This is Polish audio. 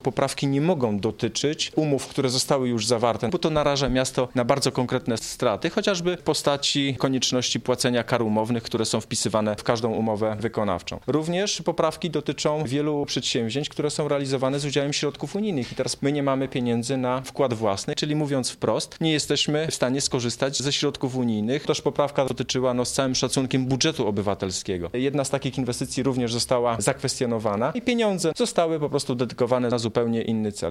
Poprawki nie mogą dotyczyć umów, które zostały już zawarte, bo to naraża miasto na bardzo konkretne straty, chociażby w postaci konieczności płacenia kar umownych, które są wpisywane w każdą umowę wykonawczą. Również poprawki dotyczą wielu przedsięwzięć, które są realizowane z udziałem środków unijnych i teraz my nie mamy pieniędzy na wkład własny, czyli mówiąc wprost, nie jesteśmy w stanie skorzystać ze środków unijnych. Też poprawka dotyczyła z całym szacunkiem budżetu obywatelskiego. Jedna z takich inwestycji również została zakwestionowana i pieniądze zostały po prostu dedykowane na zupełnie inny cel.